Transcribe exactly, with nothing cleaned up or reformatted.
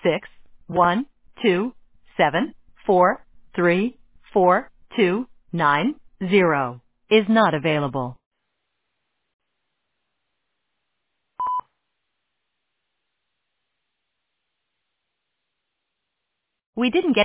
six one two seven four three four two nine zero is not available. We didn't get